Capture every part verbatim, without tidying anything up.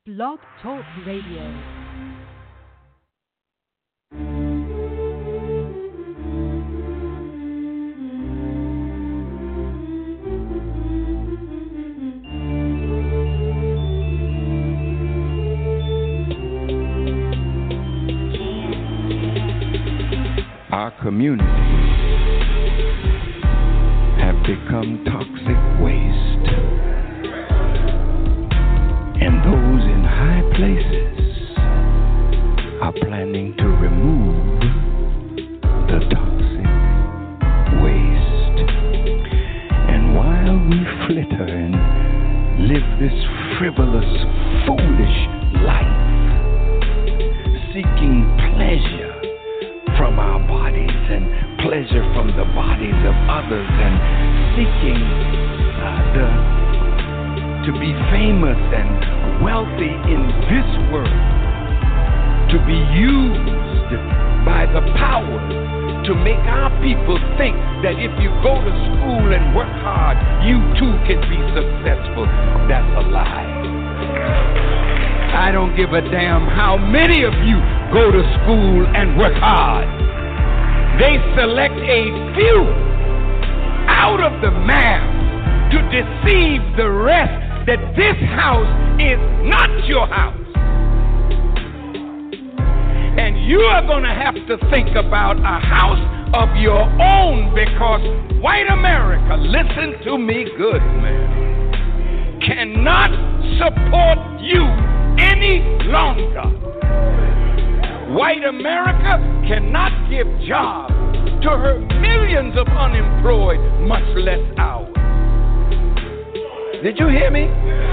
Blog Talk Radio. Our communities have become toxic waste, and those in high places are planning to remove the toxic waste. And while we flitter and live this frivolous, foolish life, seeking pleasure from our bodies and pleasure from the bodies of others, and seeking uh, the, to be famous and wealthy in this world, to be used by the powers to make our people think that if you go to school and work hard, you too can be successful. That's a lie. I don't give a damn how many of you go to school and work hard. They select a few out of the mass to deceive the rest that this house is not your house. And you are going to have to think about a house of your own, because white America, listen to me good, man, cannot support you any longer. White America cannot give jobs to her millions of unemployed, much less ours. Did you hear me?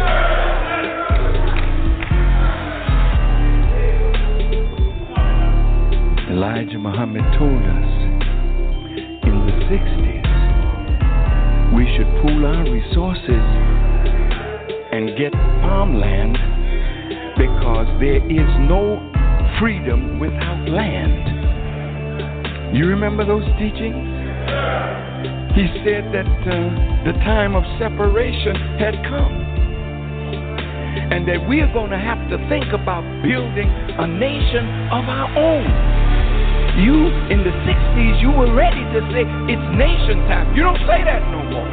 Elijah Muhammad told us in the sixties we should pool our resources and get farmland, because there is no freedom without land. You remember those teachings? He said that uh, the time of separation had come, and that we are going to have to think about building a nation of our own. You, in the sixties, you were ready to say it's nation time. You don't say that no more,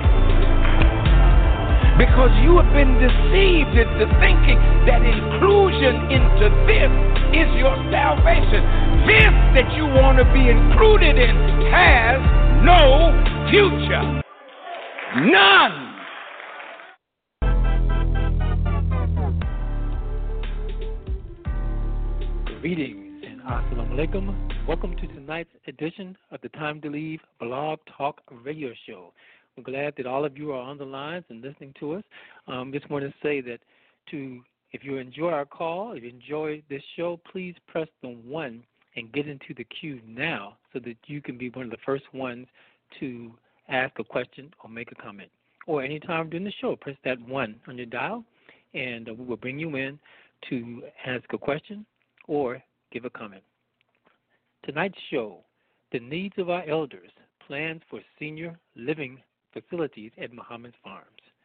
because you have been deceived into thinking that inclusion into this is your salvation. This that you want to be included in has no future. None. Greetings and assalamu alaikum. Welcome to tonight's edition of the Time to Leave Blog Talk Radio Show. We're glad that all of you are on the lines and listening to us. Um, just want to say that to if you enjoy our call, if you enjoy this show, please press the one and get into the queue now so that you can be one of the first ones to ask a question or make a comment. Or anytime during the show, press that one on your dial, and uh, we will bring you in to ask a question or give a comment. Tonight's show, the needs of our elders, plans for senior living facilities at Muhammad's Farms.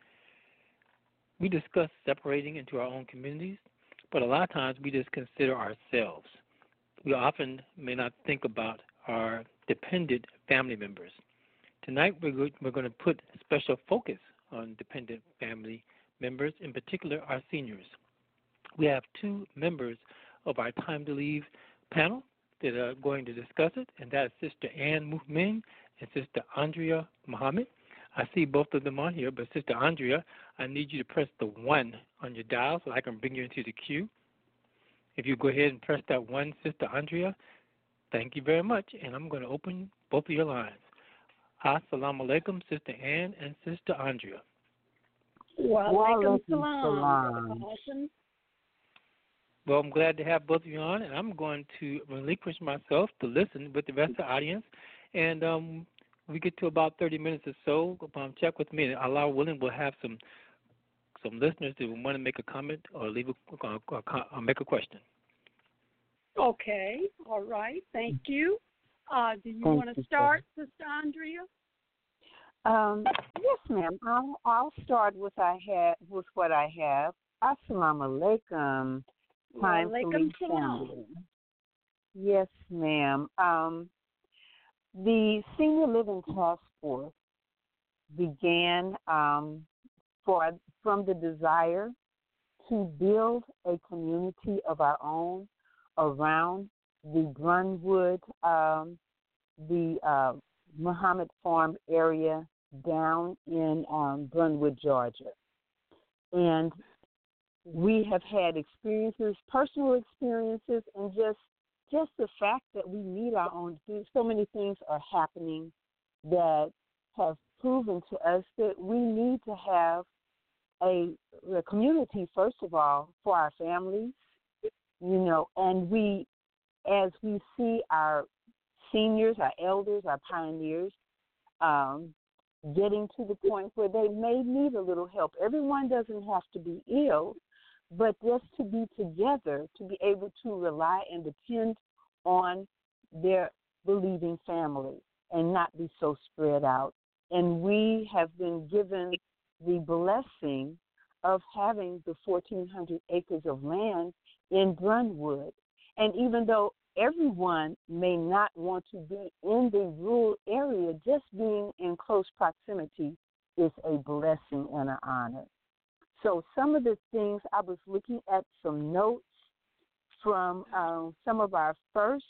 We discuss separating into our own communities, but a lot of times we just consider ourselves. We often may not think about our dependent family members. Tonight we're, go- we're going to put special focus on dependent family members, in particular our seniors. We have two members of our Time to Leave panel that are going to discuss it, and that is Sister Ann Muhmin and Sister Andrea Muhammad. I see both of them on here, but Sister Andrea, I need you to press the one on your dial so I can bring you into the queue. If you go ahead and press that one, Sister Andrea, thank you very much, and I'm going to open both of your lines. Assalamu alaikum, Sister Ann and Sister Andrea. Wa alaikum salam. Well, I'm glad to have both of you on, and I'm going to relinquish myself to listen with the rest of the audience. And um, we get to about thirty minutes or so. Um, check with me, and Allah willing, we'll have some some listeners that want to make a comment or leave a, or, or, or make a question. Okay, all right, thank you. Uh, do you Thank want to you, start, Sister Andrea? Um, yes, ma'am. I'll, I'll start with I have with what I have. Assalamu alaikum. Time to Walaikum leave salam. family. Yes, ma'am. Um, the Senior Living Task Force began um, for from the desire to build a community of our own around the Brunwood, um, the uh, Muhammad Farm area down in um, Brunwood, Georgia. And we have had experiences, personal experiences, and just just the fact that we need our own. So many things are happening that have proven to us that we need to have a, a community, first of all, for our families, you know, and we, as we see our seniors, our elders, our pioneers, um, getting to the point where they may need a little help. Everyone doesn't have to be ill, but just to be together, to be able to rely and depend on their believing family and not be so spread out. And we have been given the blessing of having the fourteen hundred acres of land in Brunwood. And even though everyone may not want to be in the rural area, just being in close proximity is a blessing and an honor. So some of the things, I was looking at some notes from uh, some of our first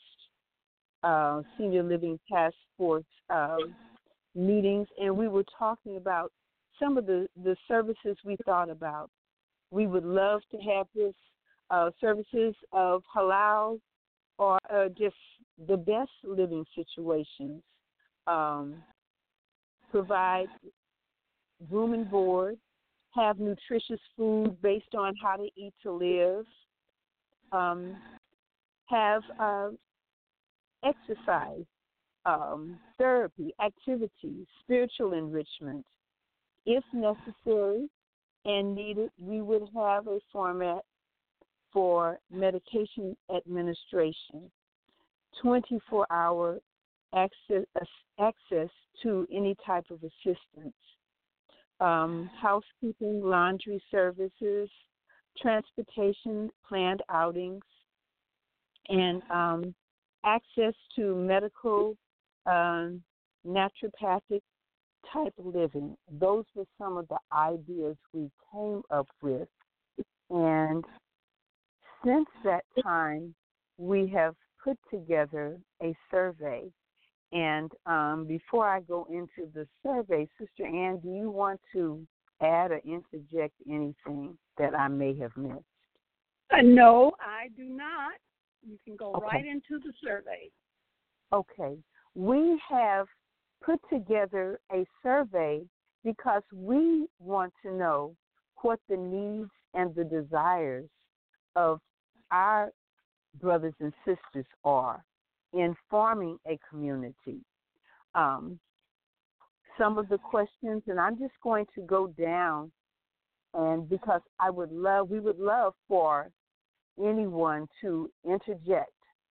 uh, Senior Living Task Force uh, meetings, and we were talking about some of the, the services we thought about. We would love to have this uh, services of halal or uh, just the best living situations, um, provide room and board, have nutritious food based on how to eat to live, um, have uh, exercise, um, therapy, activities, spiritual enrichment. If necessary and needed, we would have a format for medication administration, twenty-four hour access, access to any type of assistance, um, housekeeping, laundry services, transportation, planned outings, and um, access to medical, um, naturopathic type of living. Those were some of the ideas we came up with. And since that time, we have put together a survey. And um, before I go into the survey, Sister Ann, do you want to add or interject anything that I may have missed? Uh, no, I do not. You can go Okay. right into the survey. Okay. We have put together a survey because we want to know what the needs and the desires of our brothers and sisters are in forming a community. Um, some of the questions, and I'm just going to go down, and because I would love, we would love for anyone to interject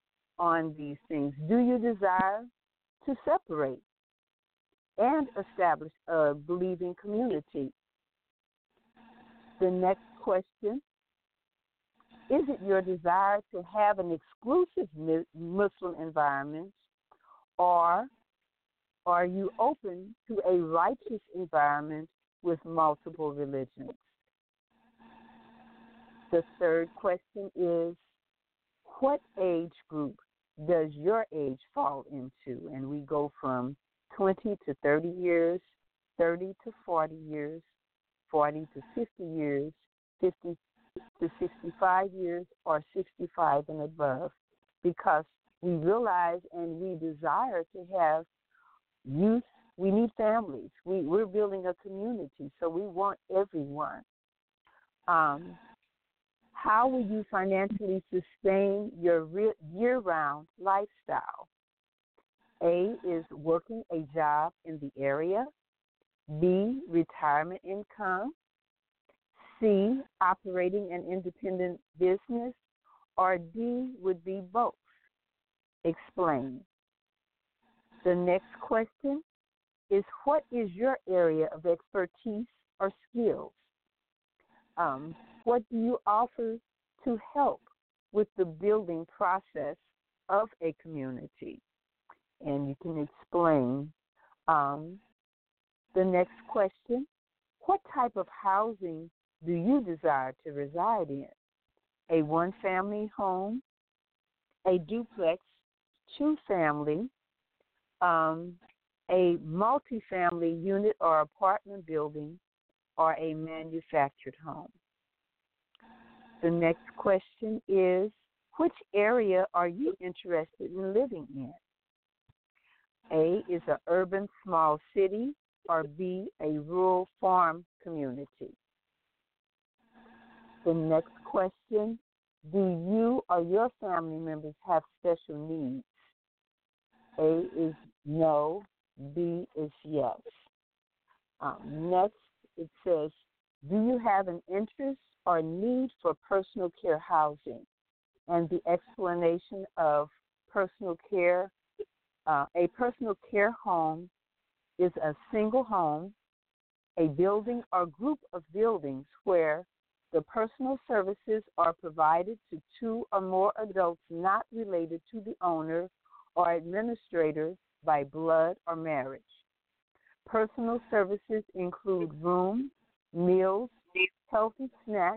on these things. Do you desire to separate and establish a believing community? The next question, is it your desire to have an exclusive Muslim environment, or are you open to a righteous environment with multiple religions? The third question is, what age group does your age fall into? And we go from twenty to thirty years, thirty to forty years, forty to fifty years, fifty to sixty-five years, or sixty-five and above, because we realize and we desire to have youth. We need families. We, we're building a community, so we want everyone. Um, how will you financially sustain your re- year-round lifestyle? A is working a job in the area. B, retirement income. C, operating an independent business. Or D would be both. Explain. The next question is, what is your area of expertise or skills? Um, What do you offer to help with the building process of a community? And you can explain. Um, the next question, what type of housing do you desire to reside in? A one-family home, a duplex, two-family, um, a multi-family unit or apartment building, or a manufactured home? The next question is, which area are you interested in living in? A is an urban small city, or B, a rural farm community. The next question, do you or your family members have special needs? A is no, B is yes. Um, next, it says, do you have an interest or need for personal care housing? And the explanation of personal care, uh, a personal care home is a single home, a building or group of buildings where the personal services are provided to two or more adults not related to the owner or administrator by blood or marriage. Personal services include room, meals, healthy snacks,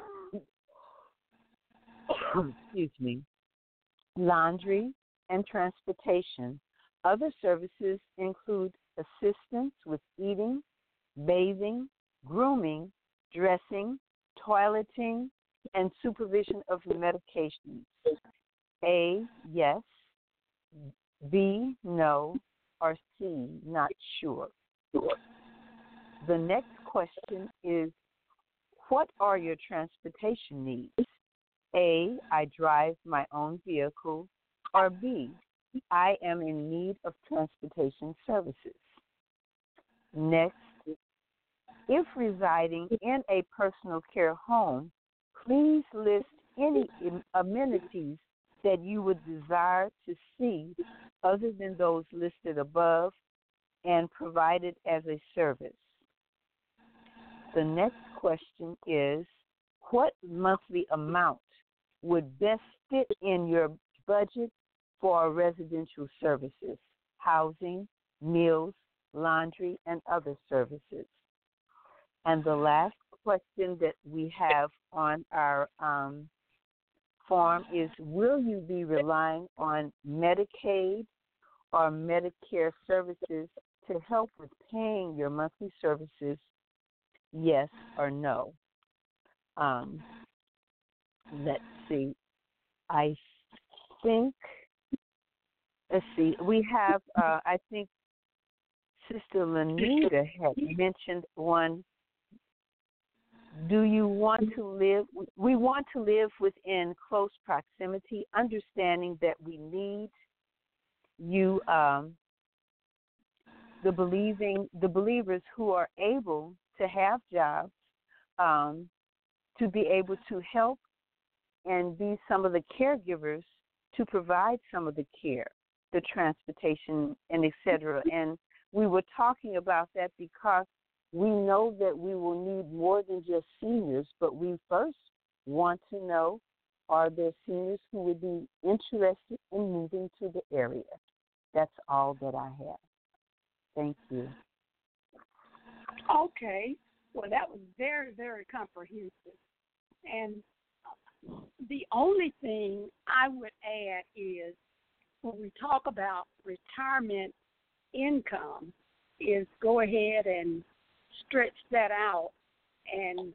excuse me, laundry, and transportation. Other services include assistance with eating, bathing, grooming, dressing, toileting, and supervision of medications. A, yes, B, no, or C, not sure. The next question is, what are your transportation needs? A, I drive my own vehicle, or B, I am in need of transportation services. Next, if residing in a personal care home, please list any amenities that you would desire to see other than those listed above and provided as a service. The next question is, what monthly amount would best fit in your budget for residential services, housing, meals, laundry, and other services? And the last question that we have on our um, form is, will you be relying on Medicaid or Medicare services to help with paying your monthly services, yes or no? Um, let's see. I think, let's see, we have, uh, I think Sister Lanita had mentioned one. Do you want to live? We want to live within close proximity, understanding that we need you, um, the believing, the believers who are able to have jobs, um, to be able to help and be some of the caregivers to provide some of the care, the transportation, and et cetera. And we were talking about that because we know that we will need more than just seniors, but we first want to know, are there seniors who would be interested in moving to the area? That's all that I have. Thank you. Okay. Well, that was very, very comprehensive. And the only thing I would add is when we talk about retirement income is go ahead and stretch that out and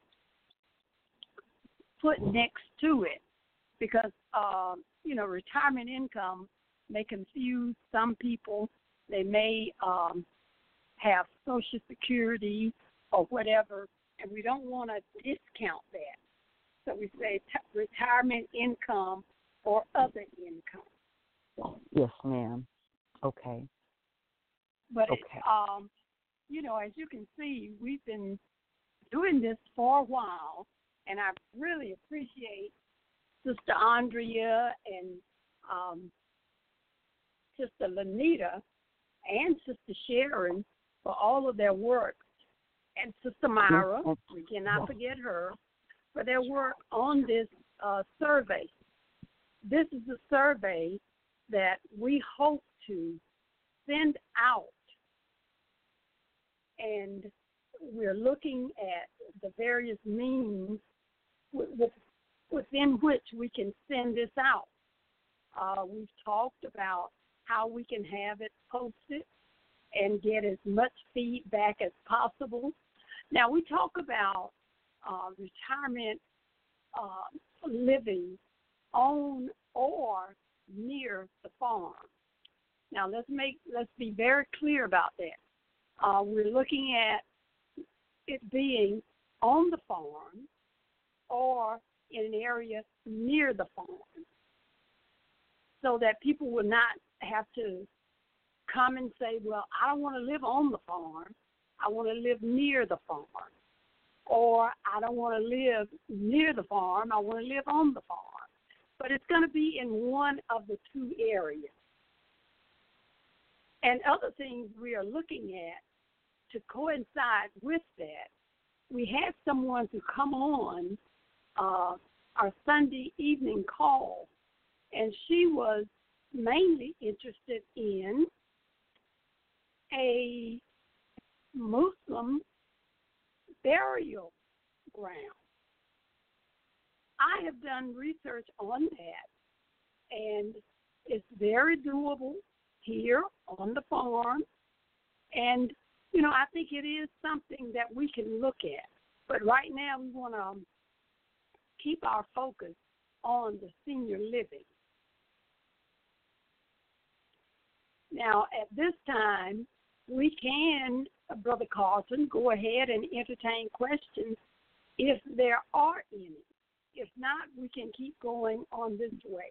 put next to it because, um, you know, retirement income may confuse some people. They may um, have Social Security or whatever, and we don't want to discount that. So we say t- retirement income or other income. Yes, ma'am. Okay. But, okay. It, um, you know, as you can see, we've been doing this for a while, and I really appreciate Sister Andrea and um, Sister Lanita and Sister Sharon for all of their work. And Sister Myra, we cannot forget her. for their work on this uh, survey. This is a survey that we hope to send out, and we're looking at the various means with, with, within which we can send this out. Uh, we've talked about how we can have it posted and get as much feedback as possible. Now, we talk about uh, retirement uh, living on or near the farm. Now, let's make let's be very clear about that. Uh, we're looking at it being on the farm or in an area near the farm, so that people will not have to come and say, well, I don't want to live on the farm. I want to live near the farm. Or I don't want to live near the farm. I want to live on the farm. But it's going to be in one of the two areas. And other things we are looking at to coincide with that, we had someone to come on uh, our Sunday evening call, and she was mainly interested in a Muslim burial ground. I have done research on that, and it's very doable here on the farm. And, you know, I think it is something that we can look at. But right now we want to um, keep our focus on the senior living. Now, at this time, we can, Brother Carlton, go ahead and entertain questions if there are any. If not, we can keep going on this way.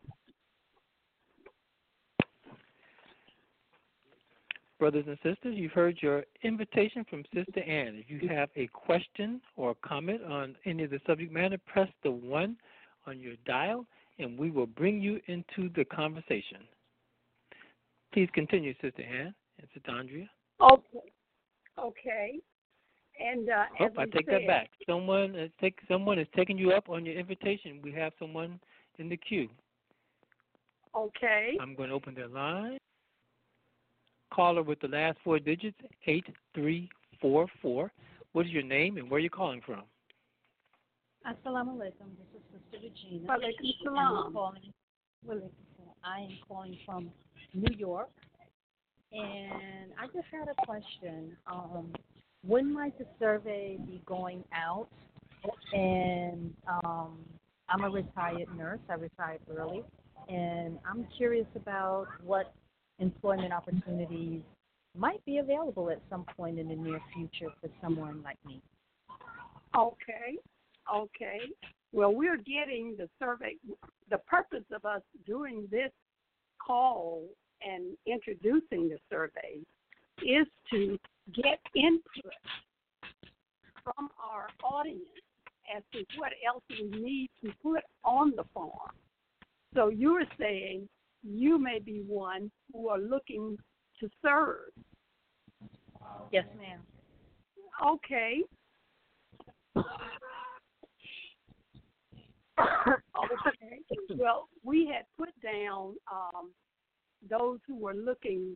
Brothers and sisters, you've heard your invitation from Sister Ann. If you have a question or a comment on any of the subject matter, press the one on your dial, and we will bring you into the conversation. Please continue, Sister Ann and Sister Andrea. Okay. Okay. And uh, oh, as I take said, that back. Someone is take someone is taking you up on your invitation. We have someone in the queue. Okay. I'm going to open their line. Caller with the last four digits, eight three four four. What is your name and where are you calling from? Assalamu alaikum. This is Sister Regina. Walaikum salam. I'm calling, I am calling from New York. And I just had a question. Um, when might the survey be going out? And um, I'm a retired nurse. I retired early. And I'm curious about what employment opportunities might be available at some point in the near future for someone like me. Okay. Okay. Well, we're getting the survey. The purpose of us doing this call and introducing the survey is to get input from our audience as to what else we need to put on the farm. So you're saying you may be one who are looking to serve. Yes, ma'am. Okay. Okay. Well, we had put down um, those who were looking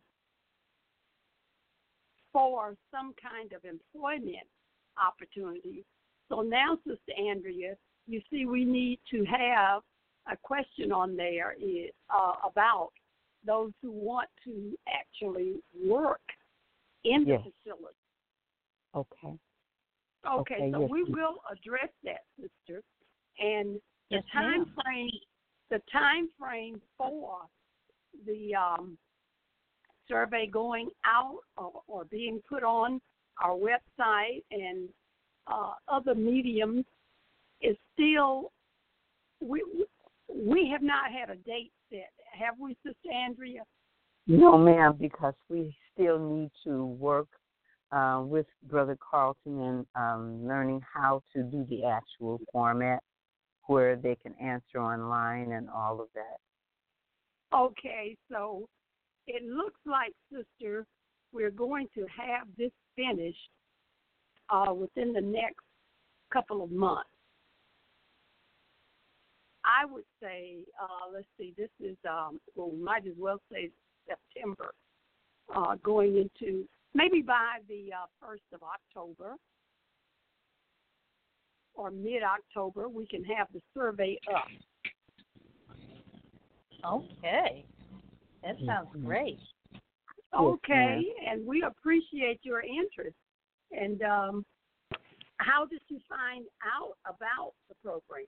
for some kind of employment opportunity. So now, Sister Andrea, you see we need to have a question on there is, uh, about those who want to actually work in yes. the facility. Okay. Okay, okay so yes. we will address that, sister. And the yes, time ma'am. frame, the time frame for the um, survey going out or, or being put on our website and uh, other mediums is still, we we have not had a date set. Have we, Sister Andrea? No, ma'am, because we still need to work uh, with Brother Carlton and um, learning how to do the actual format where they can answer online and all of that. Okay, so it looks like, sister, we're going to have this finished uh, within the next couple of months. I would say, uh, let's see, this is, um, well, we might as well say September, uh, going into maybe by the uh, first of October or mid-October, we can have the survey up. Okay. That sounds great. Okay, and we appreciate your interest. And um, how did you find out about the program?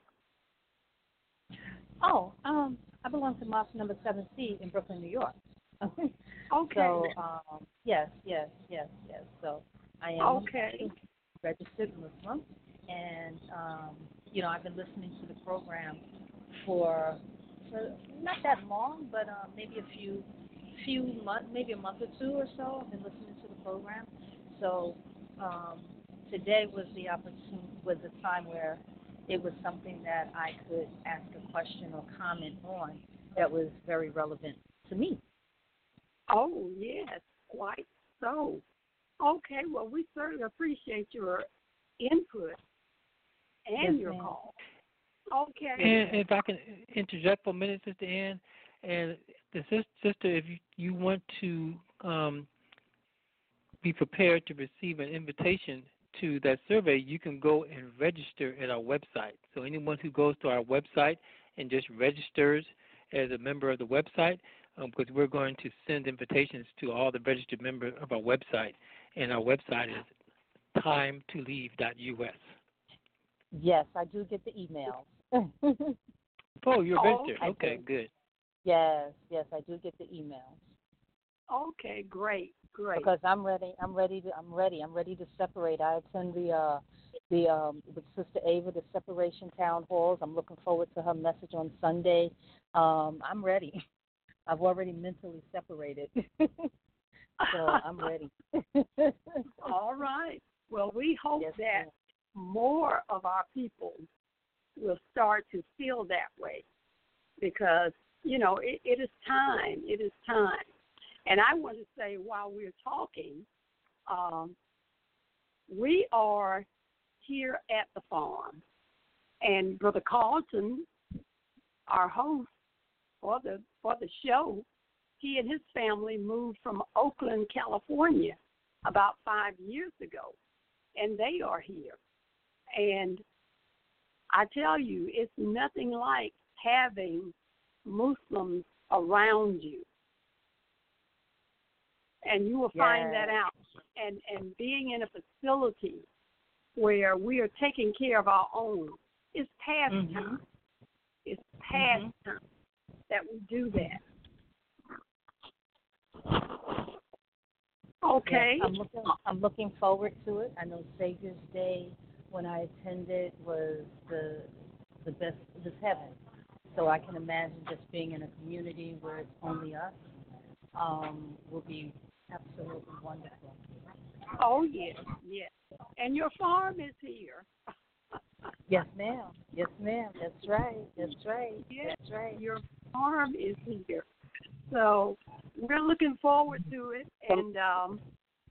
Oh, um, I belong to Mosque Number seven C in Brooklyn, New York. Okay. So, um, yes, yes, yes, yes. So I am okay. a registered Muslim, and, um, you know, I've been listening to the program for, for not that long, but um, maybe a few few months, maybe a month or two or so. I've been listening to the program. So um, today was the opportunity, was a time where it was something that I could ask a question or comment on that was very relevant to me. Oh, yes, quite so. Okay, well, we certainly appreciate your input and Yes, your ma'am. call. Okay. And if I can interject for a minute, Sister Ann, and the sis- sister, if you, you want to um, be prepared to receive an invitation to that survey, you can go and register at our website. So anyone who goes to our website and just registers as a member of the website, um, because we're going to send invitations to all the registered members of our website, and our website is time to leave dot U S. Yes, I do get the emails. Oh, you're Oh, registered. I Okay, do. good. Yes, yes, I do get the emails. Okay, great, great. Because I'm ready. I'm ready to. I'm ready. I'm ready to separate. I attend the uh, the um, with Sister Ava the separation town halls. I'm looking forward to her message on Sunday. Um, I'm ready. I've already mentally separated, so I'm ready. All right. Well, we hope Yes, that ma'am. more of our people will start to feel that way because, you know, it, it is time. It is time. And I want to say while we're talking, um, we are here at the farm. And Brother Carlton, our host for the for the show, he and his family moved from Oakland, California about five years ago. And they are here. And I tell you, it's nothing like having Muslims around you. And you will find Yes. that out. And and being in a facility where we are taking care of our own, it's past Mhm. time. It's past Mhm. time that we do that. Okay. Yes, I'm looking. I'm looking forward to it. I know Savior's Day when I attended was the the best. It was heaven. So I can imagine just being in a community where it's only us um, will be absolutely wonderful. Oh, yes, yes. And your farm is here. Yes, ma'am. Yes, ma'am. That's right. That's right. Yes, That's right. your farm is here. So we're looking forward to it, and um,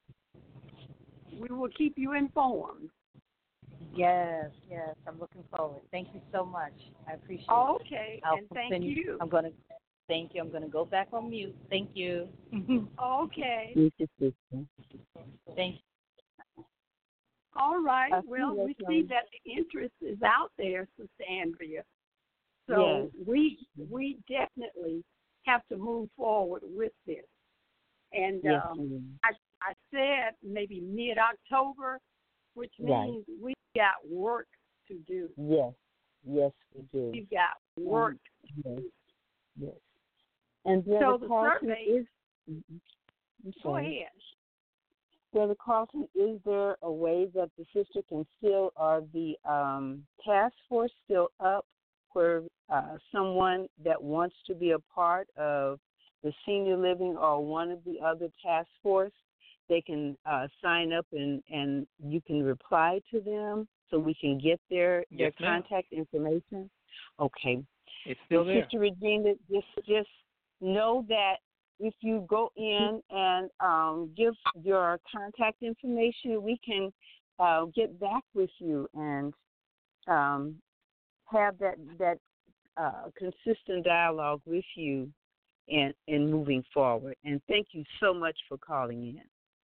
we will keep you informed. Yes, yes. I'm looking forward. Thank you so much. I appreciate it. Okay, I'll and thank continue. you. I'm gonna thank you. I'm gonna go back on mute. Thank you. Okay. Thank you, sister. Thank you. All right. I Well, feel we like, see um, that the interest is out there, Sister Andrea. So we we definitely have to move forward with this. And Yes, um, ma'am. I I said maybe mid-October, which Right. means we've got work to do. Yes, yes, we do. We've got work. Yes, yes. And So Brother the Carlton survey- is. Mhm. I'm Go sorry. ahead. Brother Carlton, is there a way that the sister can still, are the um, task force still up where uh, someone that wants to be a part of the senior living or one of the other task force, they can uh, sign up and, and you can reply to them so we can get their, Yes, their ma'am. contact information? Okay. It's still there. Sister Regina, just just know that if you go in and um, give your contact information, we can uh, get back with you and um, have that that uh, consistent dialogue with you in, in moving forward. And thank you so much for calling in.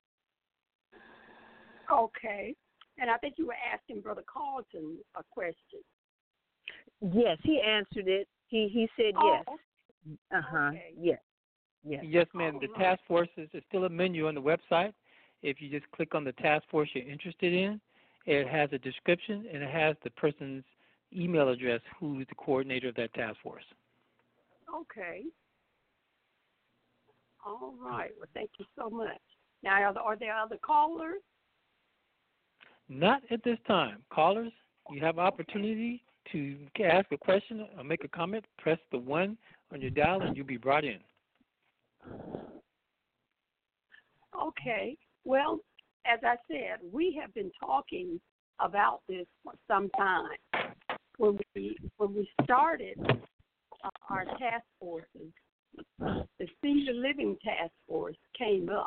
Okay. And I think you were asking Brother Carlton a question. Yes, he answered it. He he said oh, yes. Uh-huh. Okay. Yes. Yes. Yes, ma'am. The All task force is is still a menu on the website. If you just click on the task force you're interested in, it has a description and it has the person's email address who is the coordinator of that task force. Okay. All right. Well, thank you so much. Now, are there, are there other callers? Not at this time. Callers, you have opportunity to ask a question or make a comment. Press the one on your dial and you'll be brought in. Okay. Well, as I said, we have been talking about this for some time. When we when we started uh, our task forces, the Senior Living Task Force came up.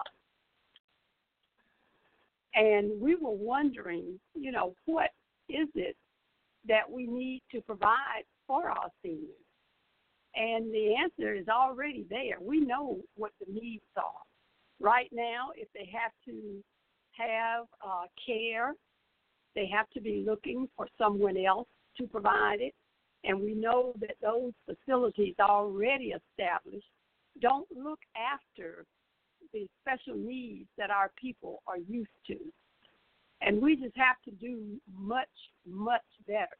And we were wondering, you know, what is it that we need to provide for our seniors? And the answer is already there. We know what the needs are. Right now, if they have to have uh, care, they have to be looking for someone else to provide it. And we know that those facilities already established don't look after the special needs that our people are used to. And we just have to do much, much better.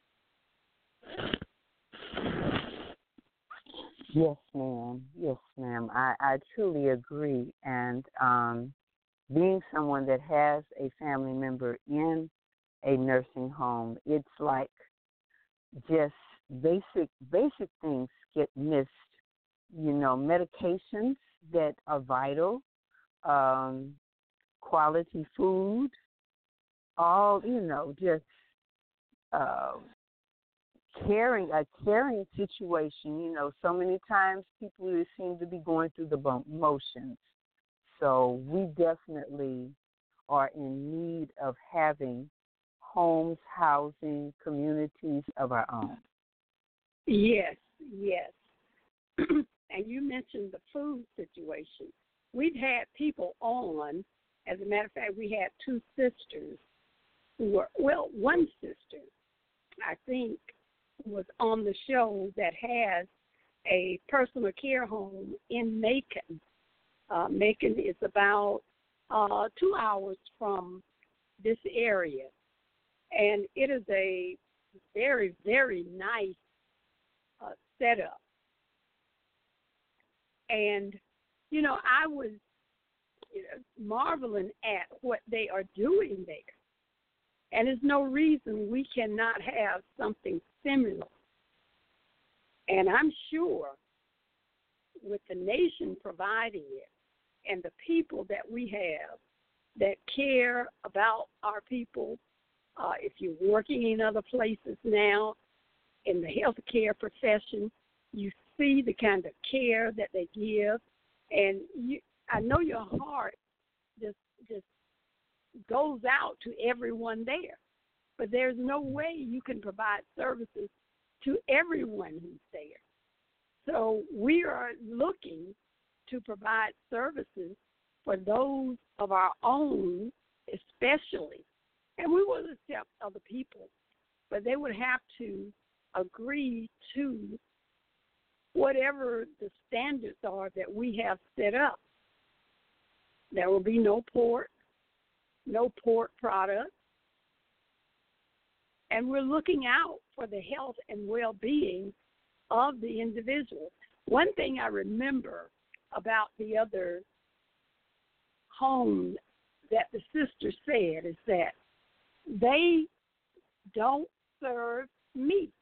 Yes, ma'am. Yes, ma'am. I, I truly agree. And um, being someone that has a family member in a nursing home, it's like just basic basic things get missed. You know, medications that are vital, um, quality food, all, you know, just uh, caring, a caring situation. You know, so many times people seem to be going through the motions. So we definitely are in need of having homes, housing, communities of our own. Yes, yes. And you mentioned the food situation. We've had people on, as a matter of fact, we had two sisters who were, well, one sister, I think, was on the show that has a personal care home in Macon. Uh, Macon is about uh, two hours from this area. And it is a very, very nice uh, setup. And, you know, I was you know, marveling at what they are doing there. And there's no reason we cannot have something similar. And I'm sure with the nation providing it and the people that we have that care about our people, uh, if you're working in other places now in the healthcare profession, you see the kind of care that they give, and you, I know your heart just just goes out to everyone there. But there's no way you can provide services to everyone who's there. So we are looking to provide services for those of our own, especially, and we will accept other people, but they would have to agree to whatever the standards are that we have set up. There will be no pork, no pork products, and we're looking out for the health and well-being of the individual. One thing I remember about the other home that the sister said is that they don't serve meat.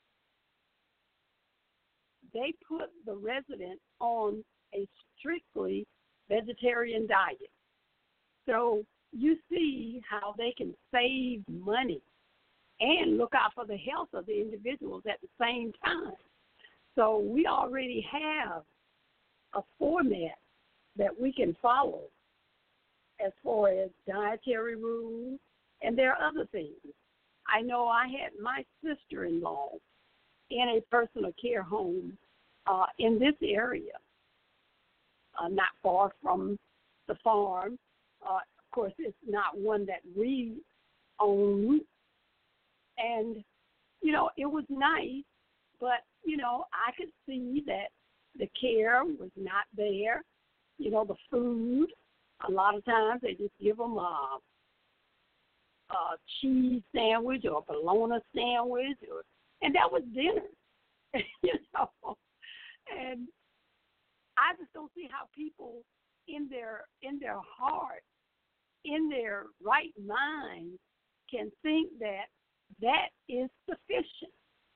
They put the resident on a strictly vegetarian diet. So you see how they can save money and look out for the health of the individuals at the same time. So we already have a format that we can follow as far as dietary rules, and there are other things. I know I had my sister-in-law in a personal care home uh, in this area, uh, not far from the farm. Uh, of course, it's not one that we own. And, you know, it was nice, but, you know, I could see that the care was not there. You know, the food, a lot of times they just give them a, a cheese sandwich or a bologna sandwich, or, and that was dinner, you know. And I just don't see how people in their in their heart, in their right mind, can think that that is sufficient.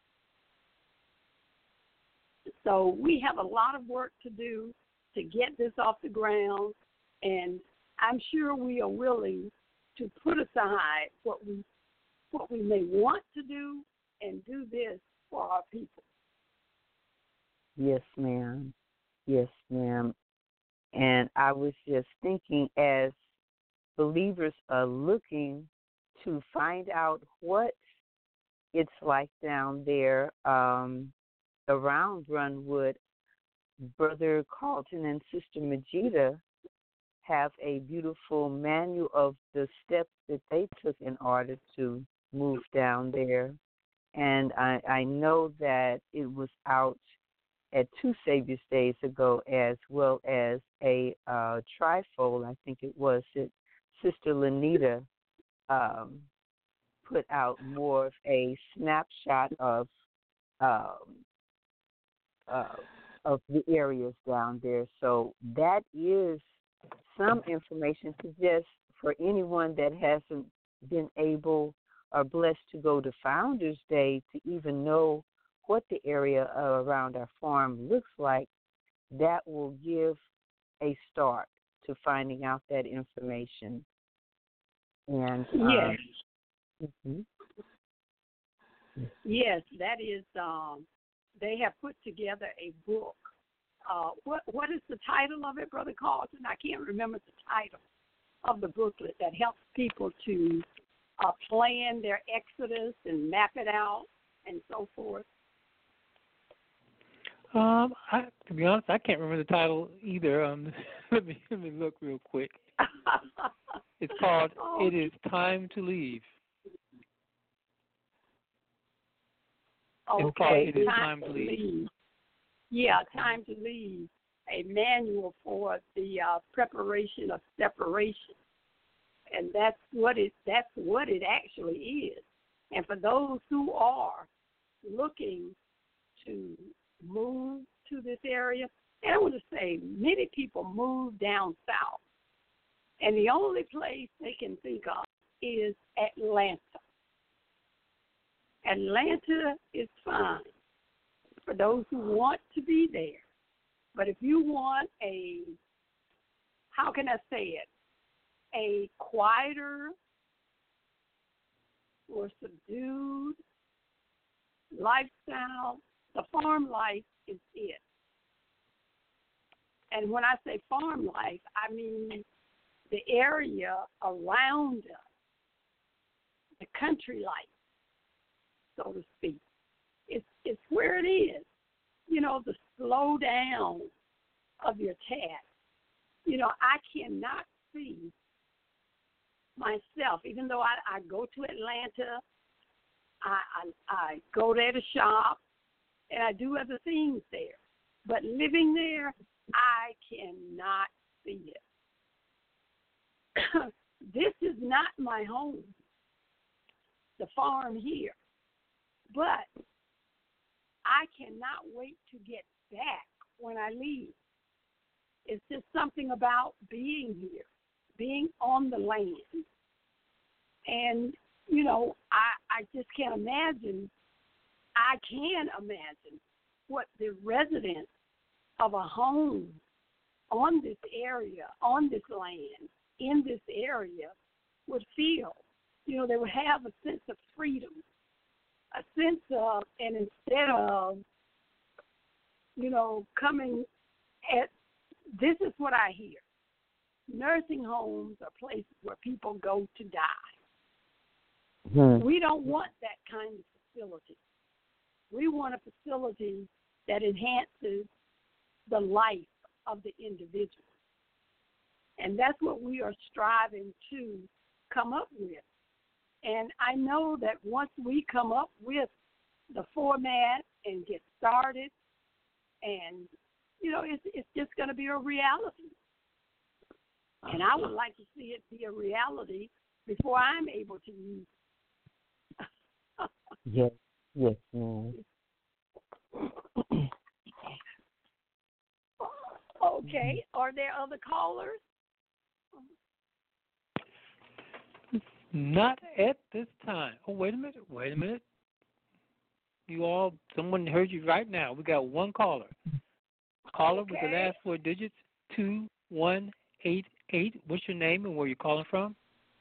So we have a lot of work to do to get this off the ground, and I'm sure we are willing to put aside what we what we may want to do and do this for our people. Yes, ma'am. Yes, ma'am. And I was just thinking, as believers are looking to find out what it's like down there um, around Runwood, Brother Carlton and Sister Majida have a beautiful manual of the steps that they took in order to move down there. And I, I know that it was out at Two Saviors Days ago, as well as a uh, trifold, I think it was, that Sister Lanita um, put out more of a snapshot of um, uh, of the areas down there. So that is some information to just for anyone that hasn't been able or blessed to go to Founders Day to even know what the area around our farm looks like. That will give a start to finding out that information. And um, yes, mm-hmm. yes, that is. Um, they have put together a book. Uh, what what is the title of it, Brother Carlton? I can't remember the title of the booklet that helps people to uh, plan their exodus and map it out and so forth. Um, I, to be honest, I can't remember the title either. Um, let me let me look real quick. It's called oh. "It Is Time to Leave." Okay, it's called "It Is Time, time to Leave." leave. Yeah, Time to Leave. A manual for the uh, preparation of separation, and that's what it. That's what it actually is. And for those who are looking to move to this area, and I want to say many people move down south, and the only place they can think of is Atlanta. Atlanta is fine for those who want to be there. But if you want a, how can I say it, a quieter or subdued lifestyle, the farm life is it. And when I say farm life, I mean the area around us, the country life, so to speak. It's it's where it is. You know, the slow down of your task. You know, I cannot see myself, even though I, I go to Atlanta, I, I I go there to shop, and I do other things there. But living there, I cannot see it. This is not my home, the farm here. But I cannot wait to get back when I leave. It's just something about being here, being on the land. And, you know, I, I just can't imagine, I can imagine what the residents of a home on this area, on this land, in this area would feel. You know, they would have a sense of freedom, a sense of, and instead of, you know, coming at, this is what I hear. Nursing homes are places where people go to die. Hmm. We don't want that kind of facility. We want a facility that enhances the life of the individual. And that's what we are striving to come up with. And I know that once we come up with the format and get started, and, you know, it's, it's just going to be a reality. And I would like to see it be a reality before I'm able to use it. Yes, yes, ma'am. Okay. Are there other callers? Not at this time. Oh, wait a minute. Wait a minute. You all, someone heard you right now. We got one caller. Caller Okay. with the last four digits, two one eight eight. What's your name and where you calling from?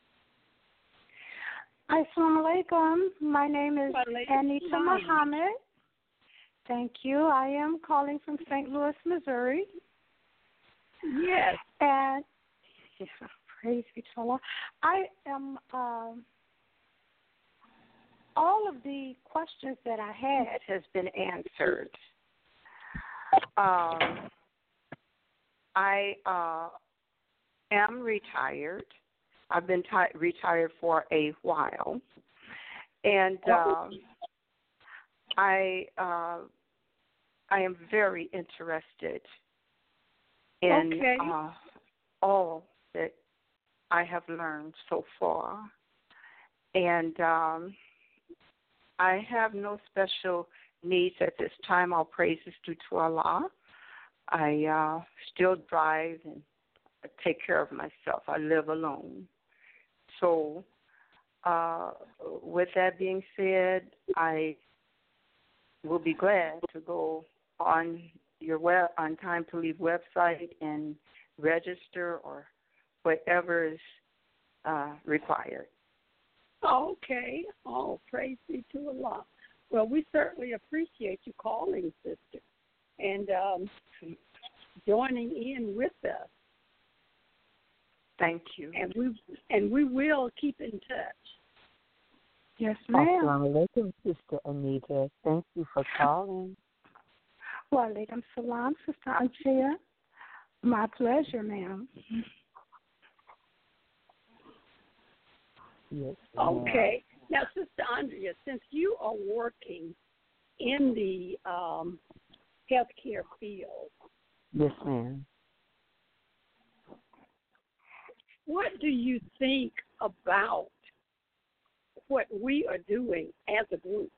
Assalamu alaikum. My name is Anita Muhammad. Thank you. I am calling from Saint Louis, Missouri. Yes. And yeah, praise be to Allah. I am. Um, all of the questions that I had has been answered. Um, I uh, am retired. I've been ti- retired for a while, and um, I uh, I am very interested in okay. uh, all that I have learned so far, and um, I have no special needs at this time. All praises due to Allah. I uh, still drive and take care of myself. I live alone. So, uh, with that being said, I will be glad to go on your web on Time to Leave website and register or whatever is uh, required. Okay. Oh, praise be to Allah. Well, we certainly appreciate you calling, sister, and um, joining in with us. Thank you. And we and we will keep in touch. Yes, ma'am. Assalamu alaikum, Sister Anita. Thank you for calling. Wa alaikum salam, Sister Antia. My pleasure, ma'am. Yes. Okay. Now, Sister Andrea, since you are working in the um, healthcare field, Yes, ma'am. what do you think about what we are doing as a group?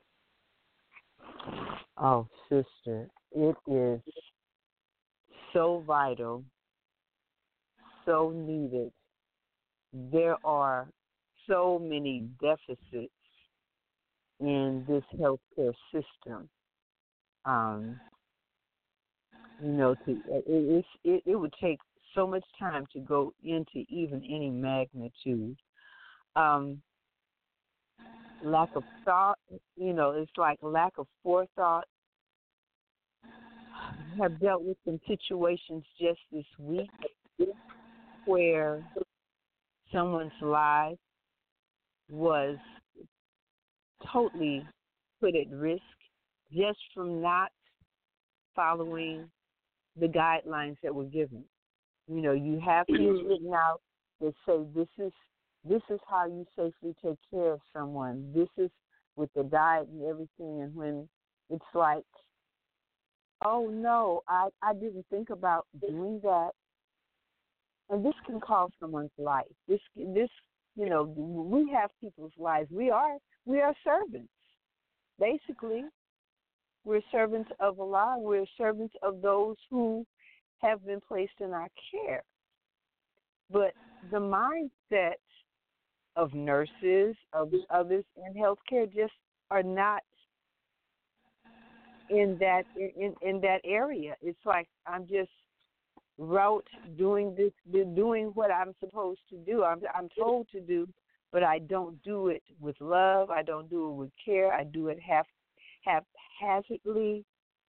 Oh, sister, it is so vital, so needed. There are so many deficits in this healthcare system. Um, you know, to it, it, it, it would take so much time to go into even any magnitude. Um, lack of thought, you know, it's like lack of forethought. I have dealt with some situations just this week where someone's life was totally put at risk just from not following the guidelines that were given. You know, you have things written out that say this is this is how you safely take care of someone. This is with the diet and everything. And when it's like, oh no, I, I didn't think about doing that. And this can cost someone's life. This this you know, we have people's lives. We are we are servants. Basically, we're servants of Allah. We're servants of those who have been placed in our care. But the mindset of nurses, of others in healthcare, just are not in that in, in that area. It's like I'm just route doing this, doing what I'm supposed to do. I'm I'm told to do, but I don't do it with love. I don't do it with care. I do it half haphazardly.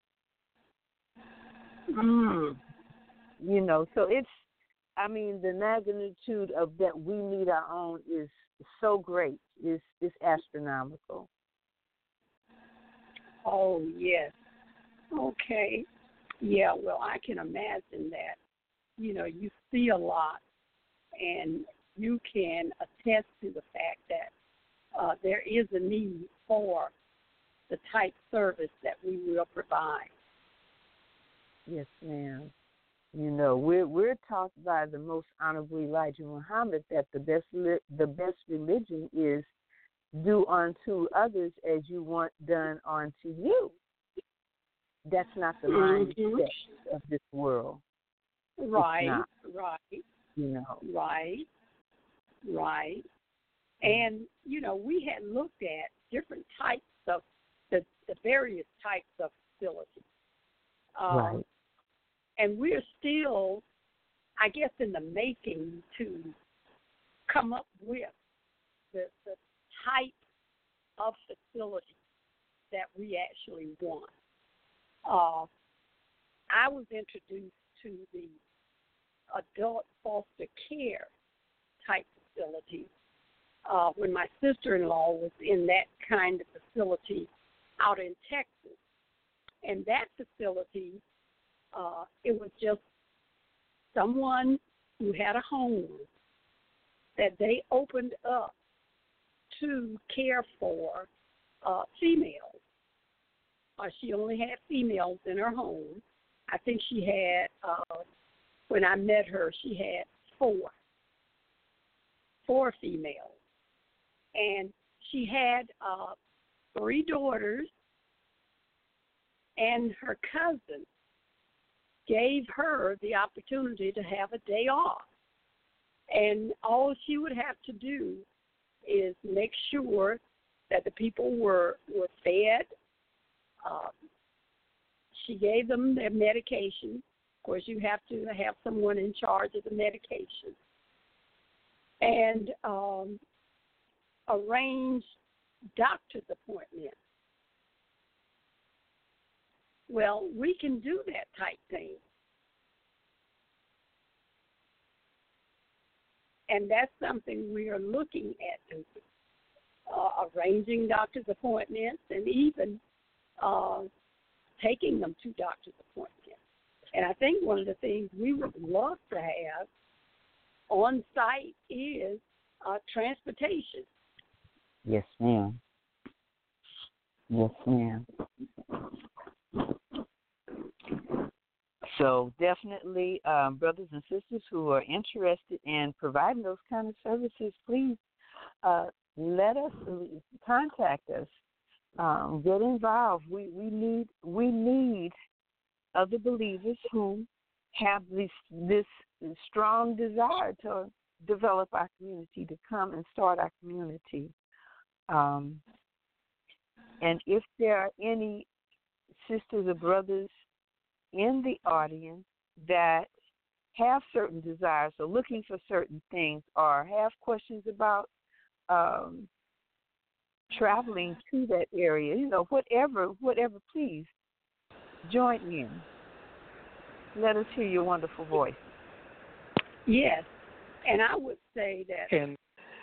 Mm. You know, so it's, I mean, the magnitude of that we need our own is so great. It's, it's astronomical. Oh, yes. Okay. Yeah, well, I can imagine that. You know, you see a lot, and you can attest to the fact that uh, there is a need for the type service that we will provide. Yes, ma'am. You know, we're we're taught by the most honorable Elijah Muhammad that the best li- the best religion is do unto others as you want done unto you. That's not the mindset Mm-hmm. of this world. Right, not. right, You know. right, right. And, you know, we had looked at different types of, the, the various types of facilities. Um, Right. And we're still, I guess, in the making to come up with the, the type of facility that we actually want. Uh, I was introduced to the adult foster care type facility uh, when my sister-in-law was in that kind of facility out in Texas. And that facility, uh, it was just someone who had a home that they opened up to care for uh, females. Uh, she only had females in her home. I think she had, uh, when I met her, she had four, four females. And she had uh, three daughters, and her cousin gave her the opportunity to have a day off. And all she would have to do is make sure that the people were, were fed. Uh, she gave them their medication. Of course, you have to have someone in charge of the medication. And um, arrange doctor's appointments. Well, we can do that type thing. And that's something we are looking at doing, uh, arranging doctor's appointments and even uh, taking them to doctor's appointments. And I think one of the things we would love to have on site is uh, transportation. Yes, ma'am. Yes, ma'am. So definitely, um, brothers and sisters who are interested in providing those kind of services, please uh, let us contact us. Um, get involved. We we need we need other believers who have this this strong desire to develop our community, to come and start our community. Um, and if there are any sisters or brothers in the audience that have certain desires or looking for certain things or have questions about um, traveling to that area, you know, whatever, whatever, please join in. Let us hear your wonderful voice. Yes, and I would say that. And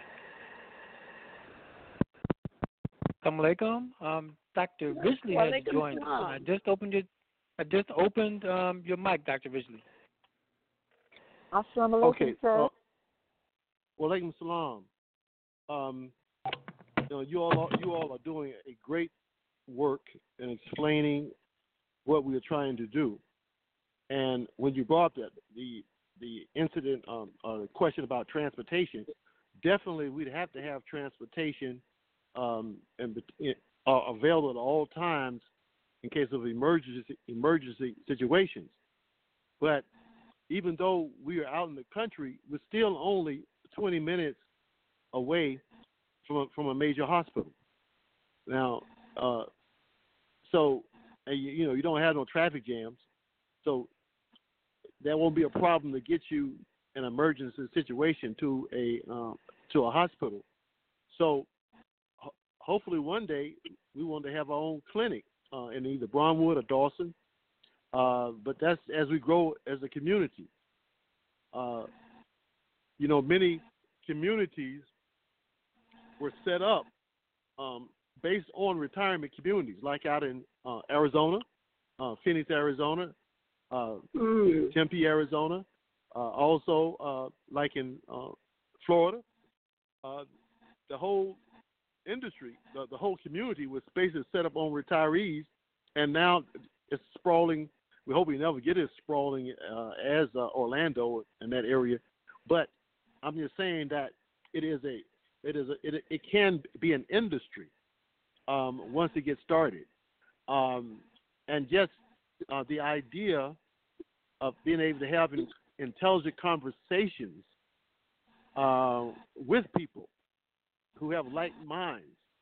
Assalamu alaikum. Um, Doctor Risley has Walaikum joined us. salam. I just opened it. I just opened um, your mic, Doctor Risley. Assalamu alaikum, Okay. sir. Uh, Walaikum salam. Um, you know, you all are, you all are doing a great work in explaining what we are trying to do. And when you brought that the the incident, um, uh, question about transportation, definitely we'd have to have transportation um, and uh, available at all times in case of emergency emergency situations. But even though we are out in the country, we're still only twenty minutes away from a, from a major hospital. Now, uh, so and you, you know you don't have no traffic jams, so that won't be a problem to get you an emergency situation to a um, to a hospital. So ho- hopefully one day we want to have our own clinic uh, in either Brownwood or Dawson. Uh, but that's as we grow as a community. Uh, you know, many communities were set up um, based on retirement communities, like out in uh, Arizona, uh, Phoenix, Arizona, uh, mm. Tempe, Arizona, uh, also uh, like in uh, Florida. Uh, the whole industry, the, the whole community with spaces set up on retirees, and now it's sprawling. We hope we never get as sprawling uh, as uh, Orlando in that area, but I'm just saying that it is a, it is a, it, it can be an industry um, once it gets started, um, and just uh, the idea of being able to have in, intelligent conversations uh, with people who have like minds,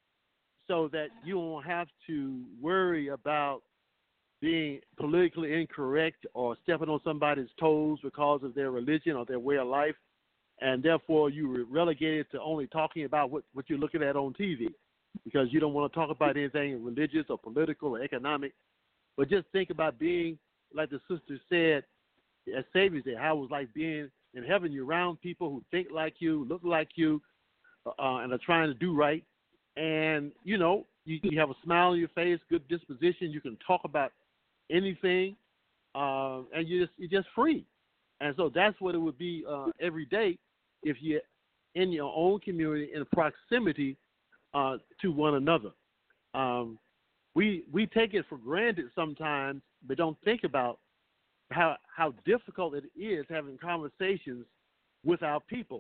so that you won't have to worry about being politically incorrect or stepping on somebody's toes because of their religion or their way of life, and therefore you were relegated to only talking about what, what you're looking at on T V because you don't want to talk about anything religious or political or economic, but just think about being, like the sister said, as Savior said, how it was like being in heaven. You're around people who think like you, look like you, uh, and are trying to do right. And, you know, you, you have a smile on your face, good disposition. You can talk about anything, uh, and you just, you're just free. And so that's what it would be uh, every day if you're in your own community in proximity uh, to one another. Um, we we take it for granted sometimes, but don't think about how how difficult it is having conversations with our people.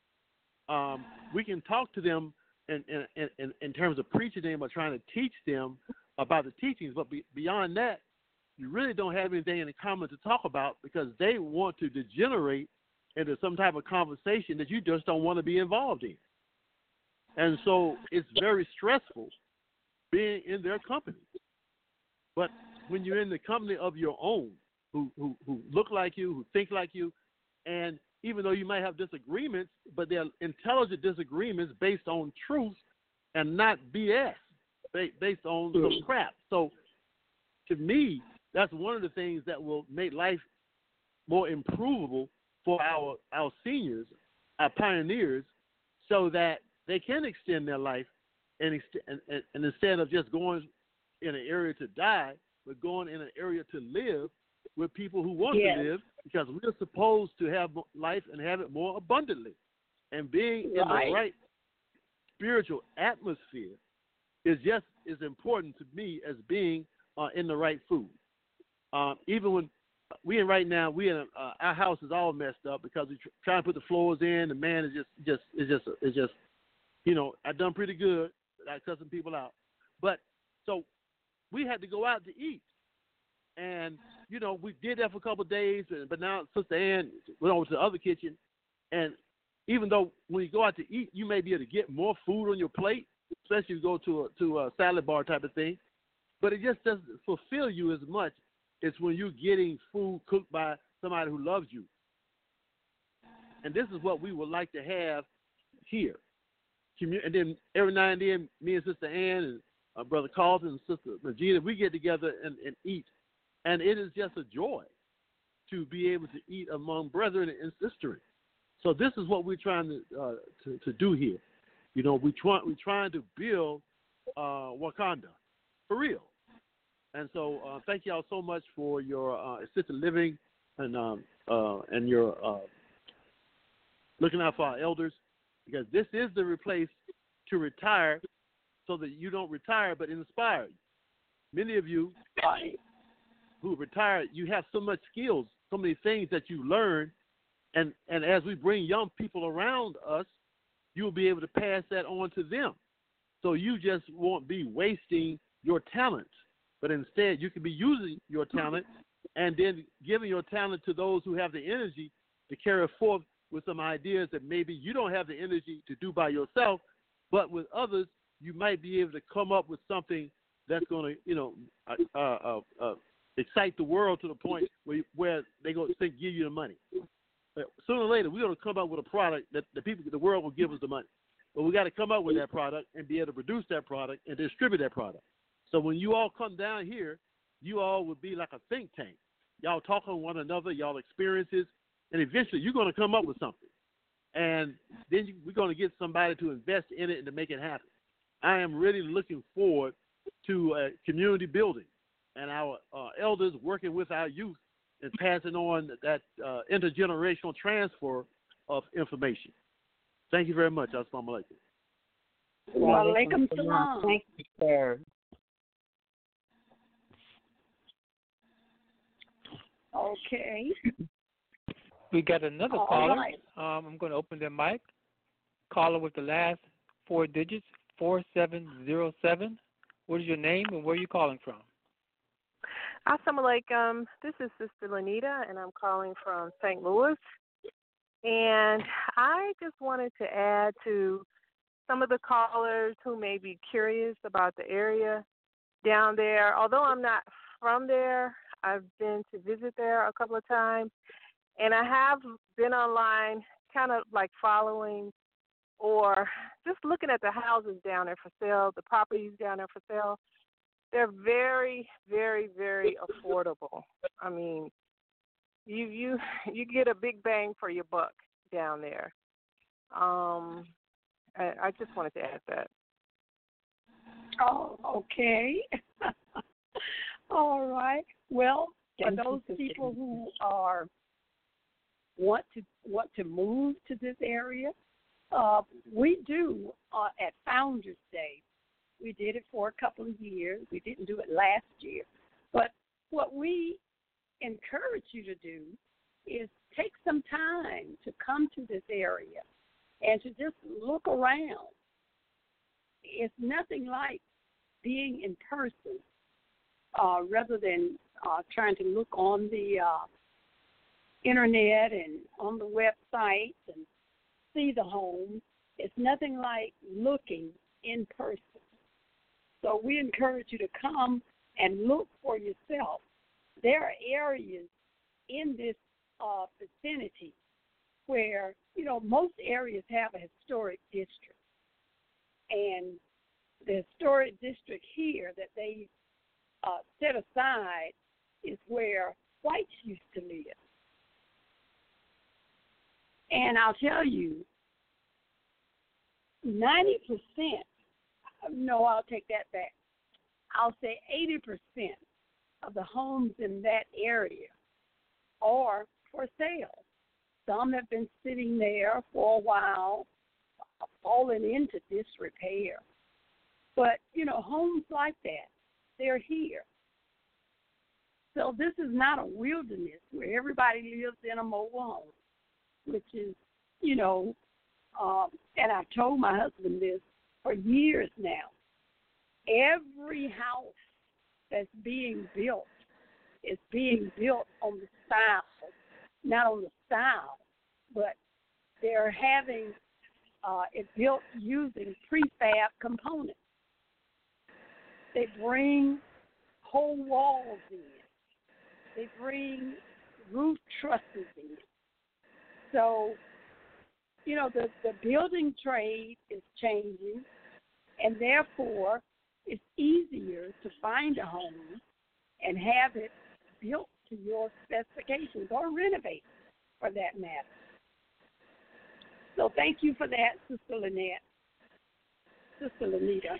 Um, we can talk to them in, in, in, in terms of preaching them or trying to teach them about the teachings, but be, beyond that, you really don't have anything in common to talk about because they want to degenerate into some type of conversation that you just don't want to be involved in. And so it's very stressful being in their company. But when you're in the company of your own, who, who, who look like you, who think like you, and even though you might have disagreements, but they're intelligent disagreements based on truth and not B S, based on some crap. So to me, that's one of the things that will make life more improvable for our, our seniors, our pioneers, so that they can extend their life and, and, and instead of just going in an area to die, but going in an area to live with people who want yes. to live, because we're supposed to have life and have it more abundantly. And being right. in the right spiritual atmosphere is just as important to me as being uh, in the right food. Um, even when we in right now, we in a, uh, our house is all messed up because we tr- trying to put the floors in. The man is just, just, is just, is just, you know, I done pretty good at cussing people out. But so we had to go out to eat, and you know we did that for a couple of days. But now Sister Ann went over to the other kitchen, and even though when you go out to eat, you may be able to get more food on your plate, especially if you go to a to a salad bar type of thing. But it just doesn't fulfill you as much. It's when you're getting food cooked by somebody who loves you. And this is what we would like to have here. And then every now and then, me and Sister Ann and uh, Brother Carlton and Sister Regina, we get together and, and eat. And it is just a joy to be able to eat among brethren and sisters. So this is what we're trying to uh, to, to do here. You know, we try, we're trying to build uh, Wakanda for real. And so, uh, thank y'all so much for your uh, assisted living and um, uh, and your uh, looking out for our elders, because this is the place to retire, so that you don't retire but inspire. Many of you who retired, you have so much skills, so many things that you learn, and and as we bring young people around us, you will be able to pass that on to them. So you just won't be wasting your talents. But instead, you can be using your talent and then giving your talent to those who have the energy to carry forth with some ideas that maybe you don't have the energy to do by yourself, but with others, you might be able to come up with something that's going to, you know, uh, uh, uh, excite the world to the point where, where they're going to give you the money. But sooner or later, we're going to come up with a product that the people, the world will give us the money. But we got to come up with that product and be able to produce that product and distribute that product. So when you all come down here, you all would be like a think tank. Y'all talk on one another, y'all experiences, and eventually you're going to come up with something. And then you, we're going to get somebody to invest in it and to make it happen. I am really looking forward to uh, community building and our uh, elders working with our youth and passing on that uh, intergenerational transfer of information. Thank you very much. Assalamu alaikum. Wa alaikum salam. Thank you, sir. Okay. We got another All caller. right. Um, I'm going to open their mic. Caller with the last four digits, four seven zero seven. What is your name and where are you calling from? Assalamu alaikum. This is Sister Lanita, and I'm calling from Saint Louis. And I just wanted to add to some of the callers who may be curious about the area down there. Although I'm not from there, I've been to visit there a couple of times. And I have been online kind of like following or just looking at the houses down there for sale, the properties down there for sale. They're very, very, very affordable. I mean, you you you get a big bang for your buck down there. Um, I, I just wanted to add that. Oh, okay. All right. Well, for Thank those you, people Sister. who are want to want to move to this area, uh, we do uh, at Founders Day. We did it for a couple of years. We didn't do it last year. But what we encourage you to do is take some time to come to this area and to just look around. It's nothing like being in person uh, rather than uh, trying to look on the uh, internet and on the website and see the home. It's nothing like looking in person. So we encourage you to come and look for yourself. There are areas in this uh, vicinity where, you know, most areas have a historic district. And the historic district here that they uh, set aside is where whites used to live. And I'll tell you, ninety percent, no, I'll take that back. I'll say eighty percent of the homes in that area are for sale. Some have been sitting there for a while, falling into disrepair. But, you know, homes like that, they're here. So this is not a wilderness where everybody lives in a mobile home, which is, you know, um, and I've told my husband this for years now. Every house that's being built is being built on the style, not on the style, but they're having uh, it built using prefab components. They bring whole walls in. They bring roof trusses in. So, you know, the, the building trade is changing, and therefore it's easier to find a home and have it built to your specifications or renovated, for that matter. So thank you for that, Sister Lynette, Sister Lanita.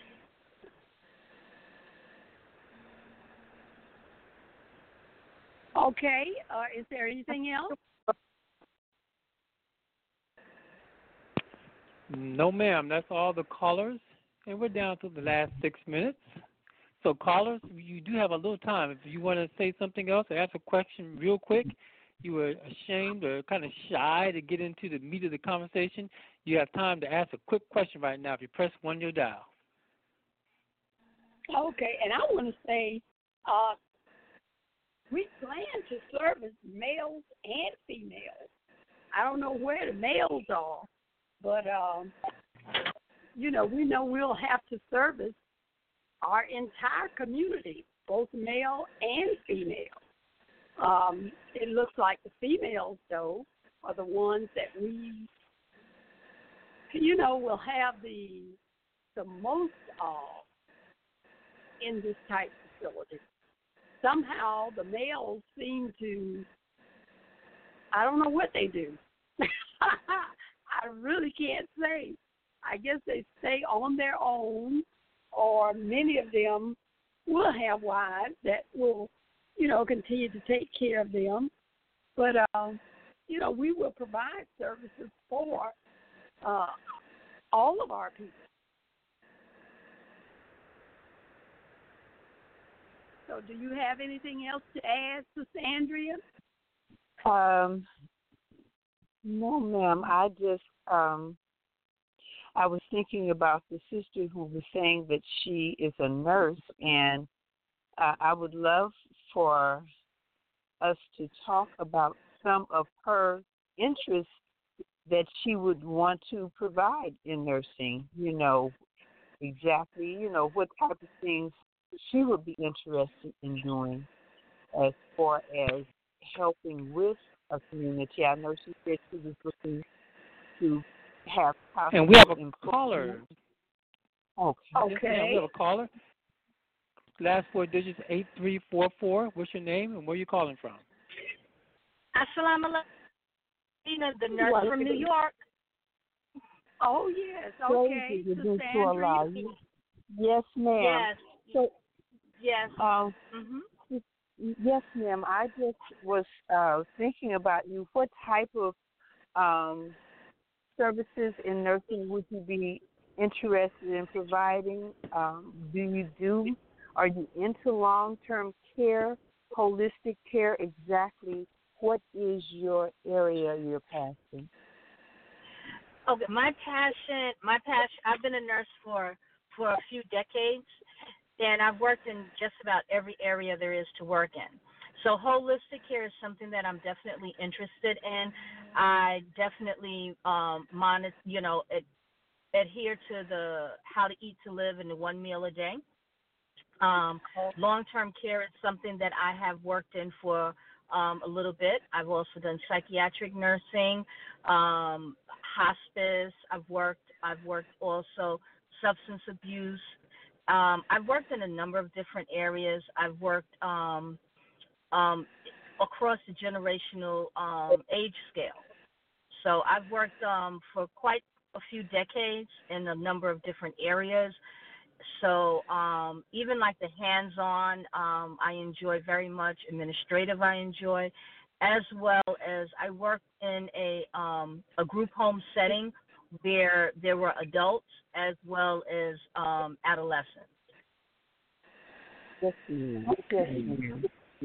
Okay, uh, is there anything else? No, ma'am. That's all the callers, and we're down to the last six minutes. So, callers, you do have a little time. If you want to say something else or ask a question real quick, you were ashamed or kind of shy to get into the meat of the conversation, you have time to ask a quick question right now if you press one, you'll dial. Okay, and I want to say uh, we plan to service males and females. I don't know where the males are, but, um, you know, we know we'll have to service our entire community, both male and female. Um, it looks like the females, though, are the ones that we, you know, will have the the most of in this type facility. Somehow the males seem to, I don't know what they do. I really can't say. I guess they stay on their own, or many of them will have wives that will, you know, continue to take care of them. But, um, you know, we will provide services for uh, all of our people. So do you have anything else to add, Sister Andrea? Um, no, ma'am. I just, um, I was thinking about the sister who was saying that she is a nurse, and uh, I would love for us to talk about some of her interests that she would want to provide in nursing. You know, exactly, you know, what type of things she would be interested in doing as far as helping with a community. I know she said she was looking to have possible And we have a improvement. caller. Okay. Yes, ma'am, we have a caller. Last four digits, eight three four four. What's your name and where are you calling from? Assalamu alaikum, the nurse Well, from New York. Oh, yes. Okay. Crazy to do Sister to allow Andrea. you. Yes, ma'am. Yes. So, Yes. um, Mhm. yes, ma'am. I just was uh, thinking about you. What type of um, services in nursing would you be interested in providing? Um, do you do? Are you into long-term care, holistic care? Exactly. What is your area, your passion? Okay, my passion, my passion. I've been a nurse for for a few decades, and I've worked in just about every area there is to work in. So holistic care is something that I'm definitely interested in. I definitely um, monitor, you know, ad- adhere to the how to eat to live and the one meal a day. Um, long-term care is something that I have worked in for um, a little bit. I've also done psychiatric nursing, um, hospice. I've worked. I've worked also substance abuse. Um, I've worked in a number of different areas. I've worked um, um, across the generational um, age scale. So I've worked um, for quite a few decades in a number of different areas. So um, even like the hands-on, um, I enjoy very much. Administrative, I enjoy, as well as I worked in a um, a group home setting where there were adults as well as um, adolescents. Yes, ma'am. Yes, ma'am.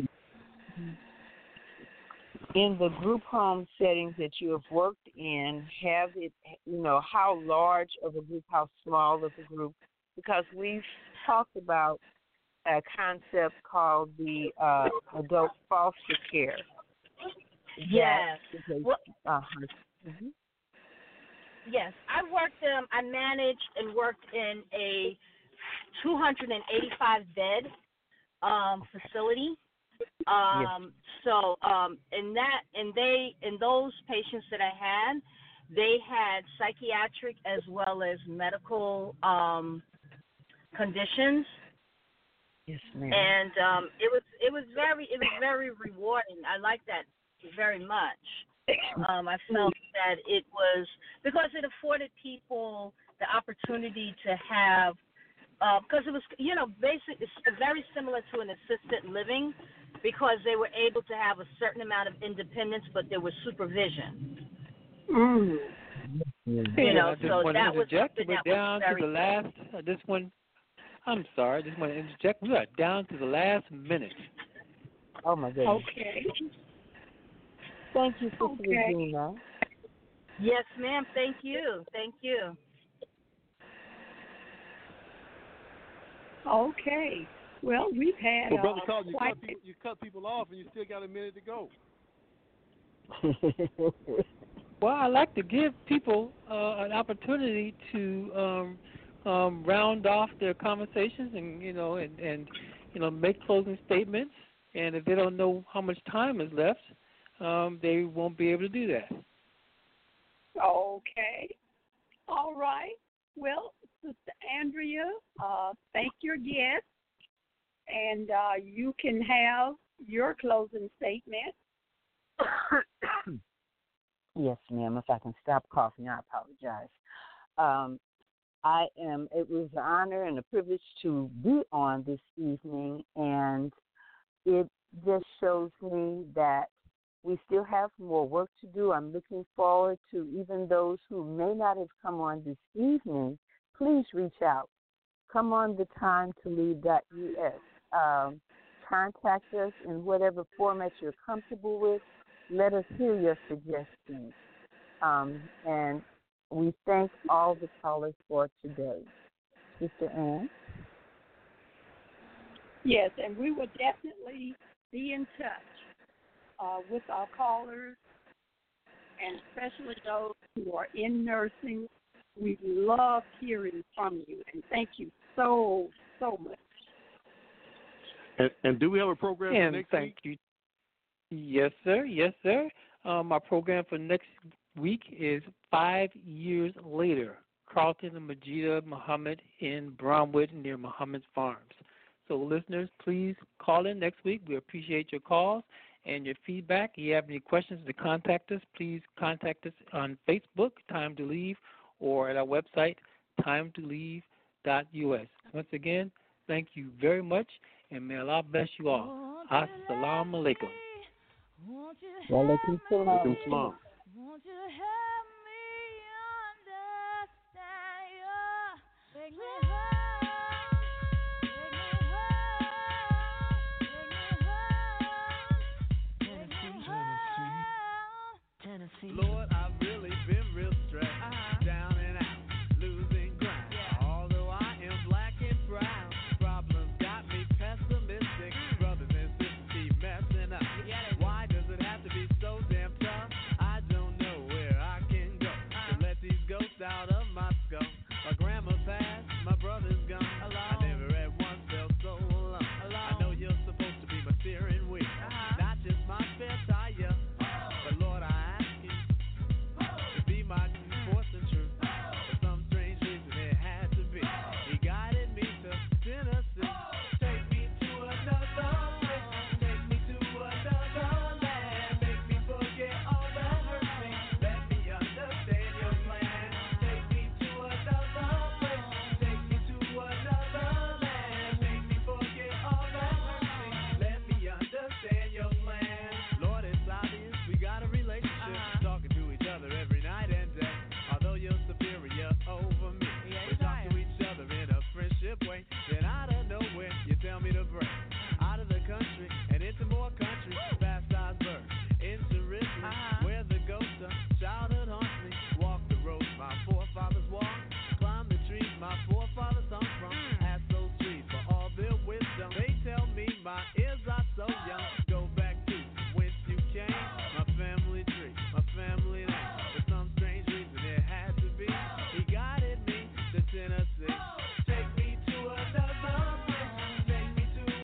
In the group home settings that you have worked in, have it, you know, how large of a group, how small of a group? Because we've talked about a concept called the uh, adult foster care. Yes. Well, uh-huh. Mm-hmm. Yes, I worked. Um, I managed and worked in a two hundred eighty-five bed um, facility. Um, yes. So, um, in that, and they, in those patients that I had, they had psychiatric as well as medical um, conditions. Yes, ma'am. And um, it was, it was very, it was very rewarding. I liked that very much. Um, I felt that it was because it afforded people the opportunity to have, uh, because it was, you know, basic, it's very similar to an assisted living, because they were able to have a certain amount of independence, but there was supervision. Mm. You know, I just so want that to was interject. something We're that down was very to the last. Uh, this one. I'm sorry. I just want to interject. We are down to the last minute. Oh my goodness. Okay. Thank you, Sister Okay. Regina. Yes, ma'am. Thank you. Thank you. Okay. Well, we've had. Well, Brother uh, Carlton, you quite cut, people, you cut people off, and you still got a minute to go. Well, I like to give people uh, an opportunity to um, um, round off their conversations, and you know, and, and you know, make closing statements. And if they don't know how much time is left, um, they won't be able to do that. Okay. All right. Well, Sister Andrea, uh, thank your guest, and uh, you can have your closing statement. Yes, ma'am. If I can stop coughing, I apologize. Um, I am. It was an honor and a privilege to be on this evening, and it just shows me that we still have more work to do. I'm looking forward to even those who may not have come on this evening. Please reach out. Come on the time to leave dot U S. Um, contact us in whatever format you're comfortable with. Let us hear your suggestions. Um, and we thank all the callers for today. Sister Ann? Yes, and we will definitely be in touch uh, with our callers, and especially those who are in nursing. We love hearing from you, and thank you so, so much. And, and do we have a program and for next thank week? you. Yes, sir. Yes, sir. Um, our program for next week is Five Years Later, Carlton and Majida Muhammad in Bromwood near Muhammad's Farms. So, listeners, please call in next week. We appreciate your calls and your feedback. If you have any questions to contact us, please contact us on Facebook, Time to Leave, or at our website, time to leave dot U S. Once again, thank you very much, and may Allah bless you all. Assalamu alaikum. Wa alaikum salam. Walaikum salam.